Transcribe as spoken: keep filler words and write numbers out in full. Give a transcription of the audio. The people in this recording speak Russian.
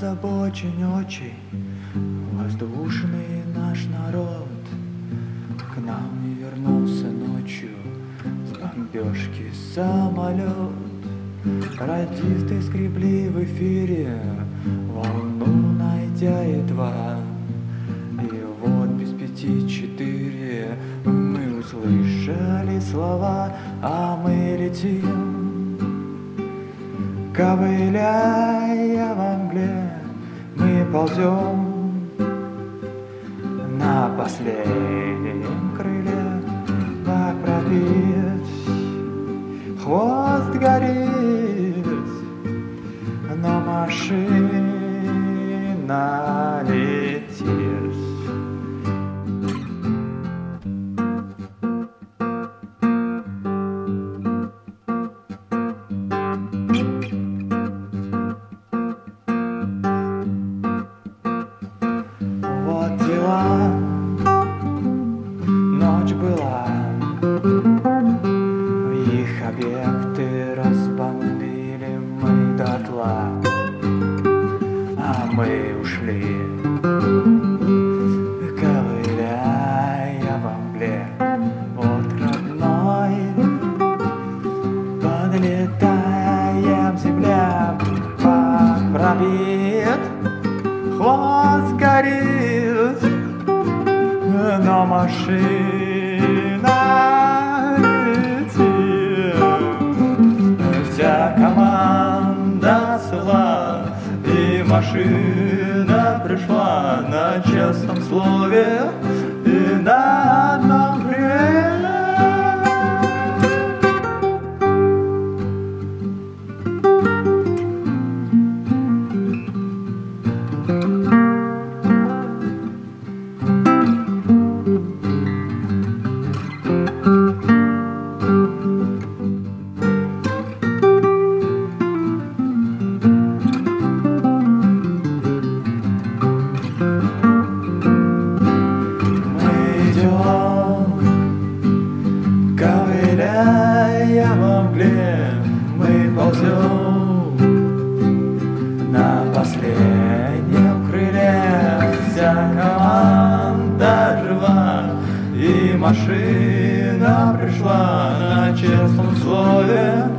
озабочен очень воздушный наш народ. К нам не вернулся ночью с бомбежки самолет. Радисты скребли в эфире волну, найдя едва. И вот без пяти четыре мы услышали слова, а мы летим, ковыляя во мгле, мы ползем на последнем крыле, как пробит, хвост горит, но машина летит. Вот дела, ночь была, их объекты разбомбили мы дотла, а мы ушли, ковыляя во мгле. Вот родной, подлетаем, земля пробит, хвост горит, но машина летит. Вся команда цела, и машина пришла на честном слове и на одном крыле. Ковыляя во мгле, мы ползем на последнем крыле. Вся команда жива, и машина пришла на честном слове